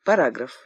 Параграф.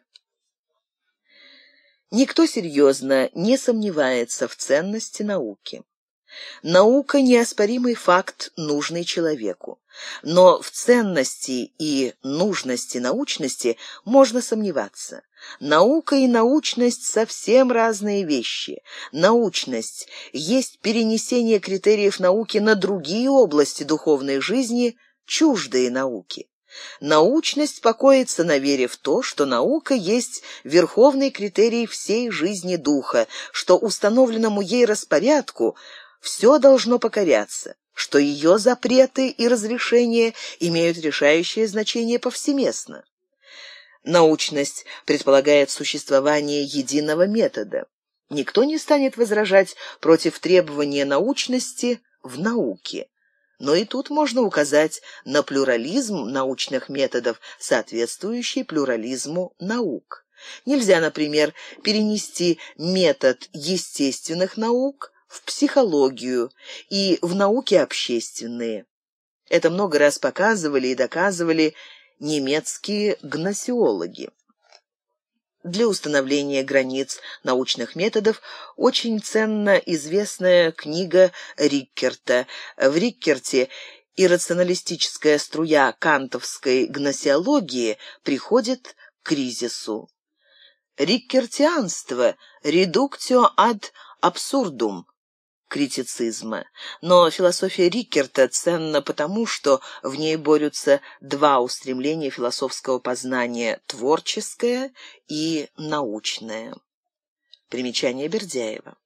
Никто серьезно не сомневается в ценности науки. Наука — неоспоримый факт, нужный человеку. Но в ценности и нужности научности можно сомневаться. Наука и научность — совсем разные вещи. Научность есть перенесение критериев науки на другие области духовной жизни, чуждые науки. Научность покоится на вере в то, что наука есть верховный критерий всей жизни духа, что установленному ей распорядку все должно покоряться, что ее запреты и разрешения имеют решающее значение повсеместно. Научность предполагает существование единого метода. Никто не станет возражать против требования научности в науке. Но и тут можно указать на плюрализм научных методов, соответствующий плюрализму наук. Нельзя, например, перенести метод естественных наук в психологию и в науки общественные. Это много раз показывали и доказывали немецкие гносеологи. Для установления границ научных методов очень ценна известная книга Риккерта. В Риккерте иррационалистическая струя кантовской гносеологии приходит к кризису. Риккертианство «reductio ad absurdum» критицизма. Но философия Риккерта ценна потому, что в ней борются два устремления философского познания – творческое и научное. Примечание Бердяева.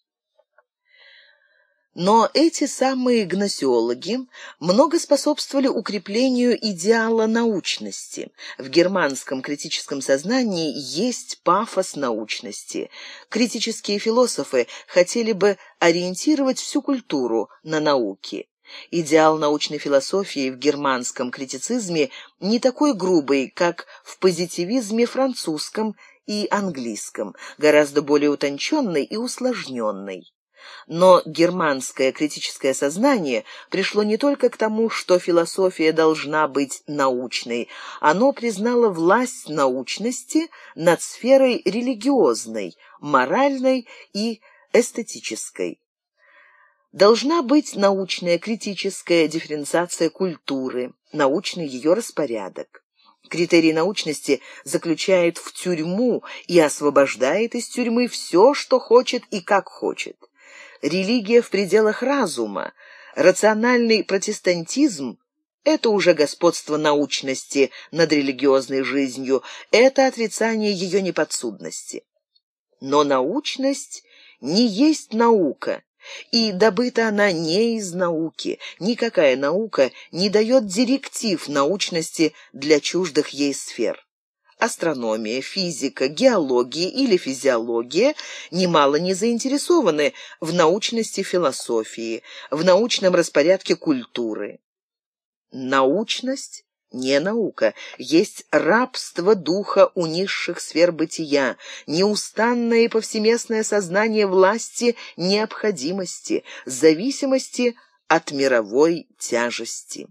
Но эти самые гносеологи много способствовали укреплению идеала научности. В германском критическом сознании есть пафос научности. Критические философы хотели бы ориентировать всю культуру на науки. Идеал научной философии в германском критицизме не такой грубый, как в позитивизме французском и английском, гораздо более утонченный и усложненный. Но германское критическое сознание пришло не только к тому, что философия должна быть научной, оно признало власть научности над сферой религиозной, моральной и эстетической. Должна быть научная критическая дифференциация культуры, научный ее распорядок. Критерий научности заключает в тюрьму и освобождает из тюрьмы все, что хочет и как хочет. Религия в пределах разума, рациональный протестантизм — это уже господство научности над религиозной жизнью, это отрицание ее неподсудности. Но научность не есть наука, и добыта она не из науки. Никакая наука не дает директив научности для чуждых ей сфер. Астрономия, физика, геология или физиология немало не заинтересованы в научности философии, в научном распорядке культуры. Научность не наука, есть рабство духа у низших сфер бытия, неустанное и повсеместное сознание власти необходимости, зависимости от мировой тяжести.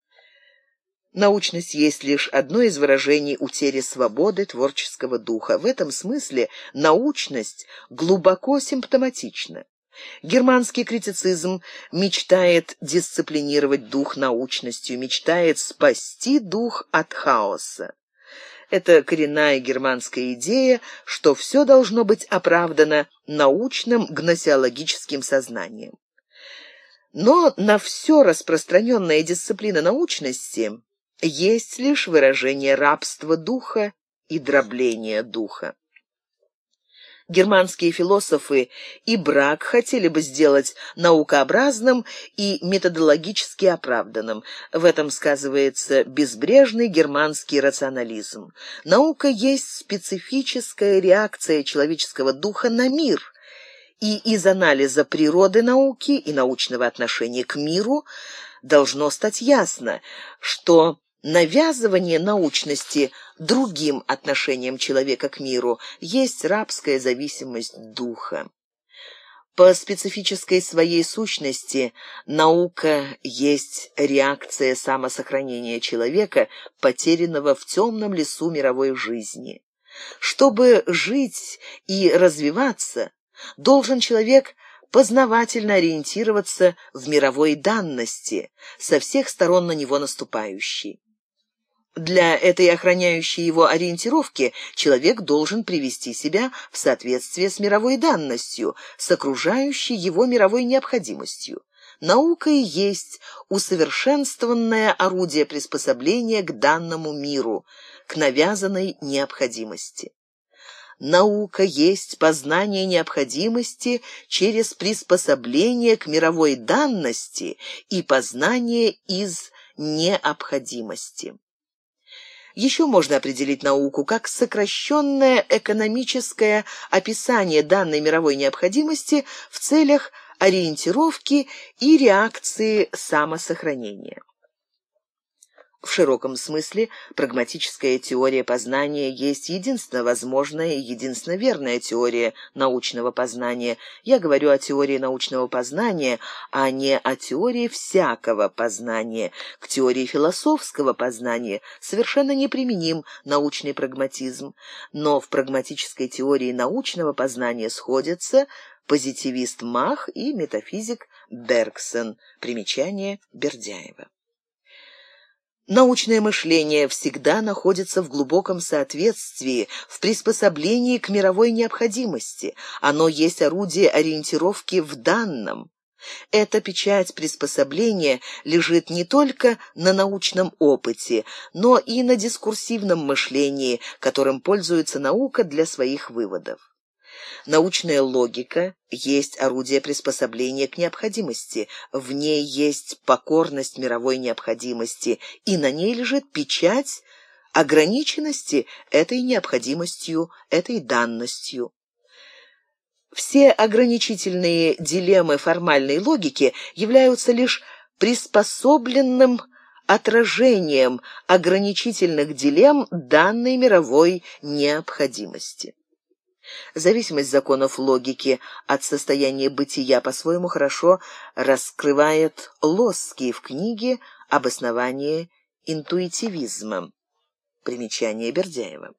Научность есть лишь одно из выражений утери свободы творческого духа. В этом смысле научность глубоко симптоматична. Германский критицизм мечтает дисциплинировать дух научностью, мечтает спасти дух от хаоса. Это коренная германская идея, что все должно быть оправдано научным гносеологическим сознанием. Но на все распространенная дисциплина научности есть лишь выражение рабства духа и дробления духа. Германские философы и брак хотели бы сделать наукообразным и методологически оправданным. В этом сказывается безбрежный германский рационализм. Наука есть специфическая реакция человеческого духа на мир, и из анализа природы науки и научного отношения к миру должно стать ясно, что навязывание научности другим отношением человека к миру есть рабская зависимость духа. По специфической своей сущности наука есть реакция самосохранения человека, потерянного в темном лесу мировой жизни. Чтобы жить и развиваться, должен человек познавательно ориентироваться в мировой данности, со всех сторон на него наступающей. Для этой охраняющей его ориентировки человек должен привести себя в соответствие с мировой данностью, с окружающей его мировой необходимостью. Наука и есть усовершенствованное орудие приспособления к данному миру, к навязанной необходимости. Наука есть познание необходимости через приспособление к мировой данности и познание из необходимости. Еще можно определить науку как сокращенное экономическое описание данной мировой необходимости в целях ориентировки и реакции самосохранения. В широком смысле прагматическая теория познания есть единственно возможная и единственно верная теория научного познания. Я говорю о теории научного познания, а не о теории всякого познания. К теории философского познания совершенно неприменим научный прагматизм, но в прагматической теории научного познания сходятся позитивист Мах и метафизик Бергсон. Примечание Бердяева. Научное мышление всегда находится в глубоком соответствии, в приспособлении к мировой необходимости. Оно есть орудие ориентировки в данном. Эта печать приспособления лежит не только на научном опыте, но и на дискурсивном мышлении, которым пользуется наука для своих выводов. Научная логика есть орудие приспособления к необходимости, в ней есть покорность мировой необходимости, и на ней лежит печать ограниченности этой необходимостью, этой данностью. Все ограничительные дилеммы формальной логики являются лишь приспособленным отражением ограничительных дилемм данной мировой необходимости. Зависимость законов логики от состояния бытия по-своему хорошо раскрывает Лосский в книге «Обоснование интуитивизма». Примечание Бердяева.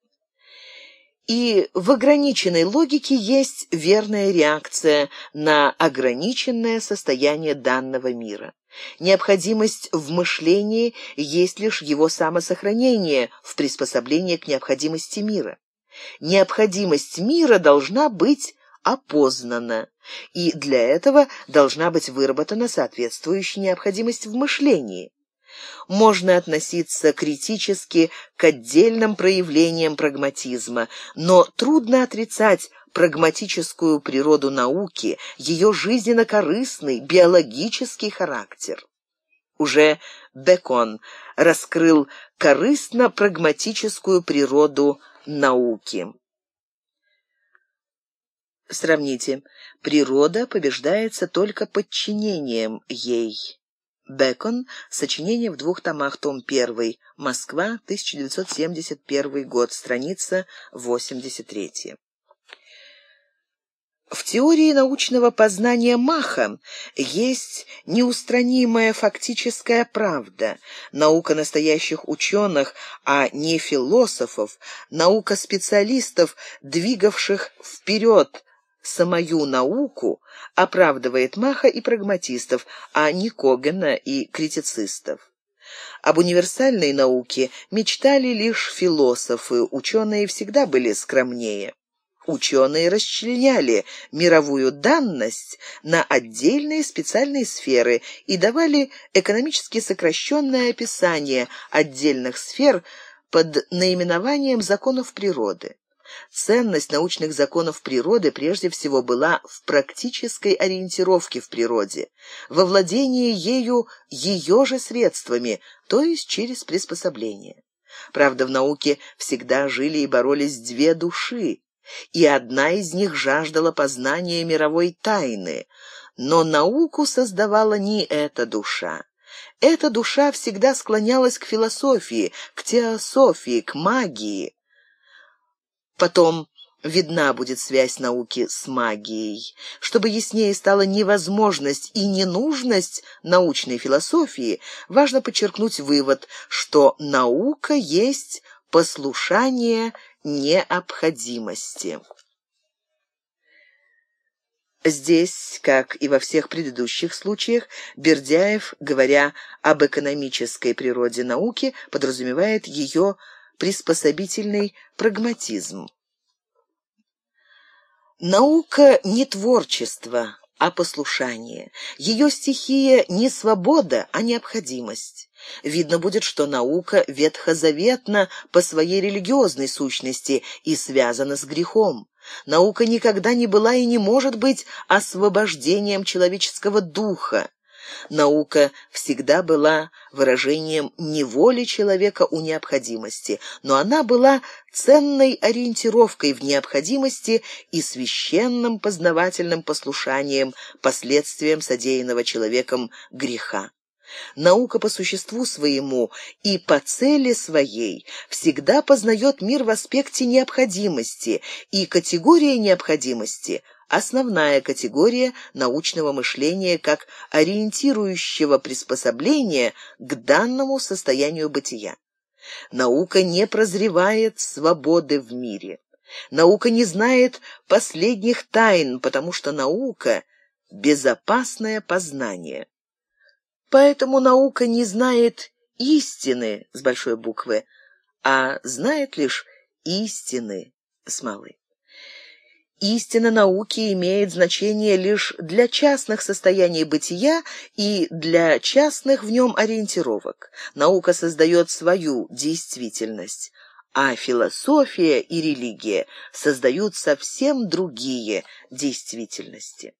И в ограниченной логике есть верная реакция на ограниченное состояние данного мира. Необходимость в мышлении есть лишь его самосохранение в приспособлении к необходимости мира. Необходимость мира должна быть опознана, и для этого должна быть выработана соответствующая необходимость в мышлении. Можно относиться критически к отдельным проявлениям прагматизма, но трудно отрицать прагматическую природу науки, ее жизненно-корыстный биологический характер. Уже Бекон раскрыл корыстно-прагматическую природу науки. Сравните. Природа побеждается только подчинением ей. Бекон. Сочинение в 2 томах. Том 1. Москва, 1971 год. Страница 83. В теории научного познания Маха есть неустранимая фактическая правда, наука настоящих ученых, а не философов, наука специалистов, двигавших вперед самую науку, оправдывает Маха и прагматистов, а не Когена и критицистов. Об универсальной науке мечтали лишь философы, ученые всегда были скромнее. Ученые расчленяли мировую данность на отдельные специальные сферы и давали экономически сокращенное описание отдельных сфер под наименованием законов природы. Ценность научных законов природы прежде всего была в практической ориентировке в природе, во владении ею ее же средствами, то есть через приспособление. Правда, в науке всегда жили и боролись две души, и одна из них жаждала познания мировой тайны, но науку создавала не эта душа. Эта душа всегда склонялась к философии, к теософии, к магии. Потом Видна будет связь науки с магией. Чтобы яснее стала невозможность и ненужность научной философии, важно подчеркнуть вывод, что наука есть послушание необходимости. Здесь, как и во всех предыдущих случаях, Бердяев, говоря об экономической природе науки, подразумевает ее приспособительный прагматизм. Наука не творчество, а послушание. Ее стихия не свобода, а необходимость. Видно будет, что наука ветхозаветна по своей религиозной сущности и связана с грехом. Наука никогда не была и не может быть освобождением человеческого духа. Наука всегда была выражением не воли человека у необходимости, но она была ценной ориентировкой в необходимости и священным познавательным послушанием последствиям содеянного человеком греха. Наука по существу своему и по цели своей всегда познает мир в аспекте необходимости, и категория необходимости – основная категория научного мышления как ориентирующего приспособления к данному состоянию бытия. Наука не прозревает свободы в мире. Наука не знает последних тайн, потому что наука – безопасное познание. Поэтому наука не знает истины с большой буквы, а знает лишь истины с малой. Истина науки имеет значение лишь для частных состояний бытия и для частных в нем ориентировок. Наука создает свою действительность, а философия и религия создают совсем другие действительности.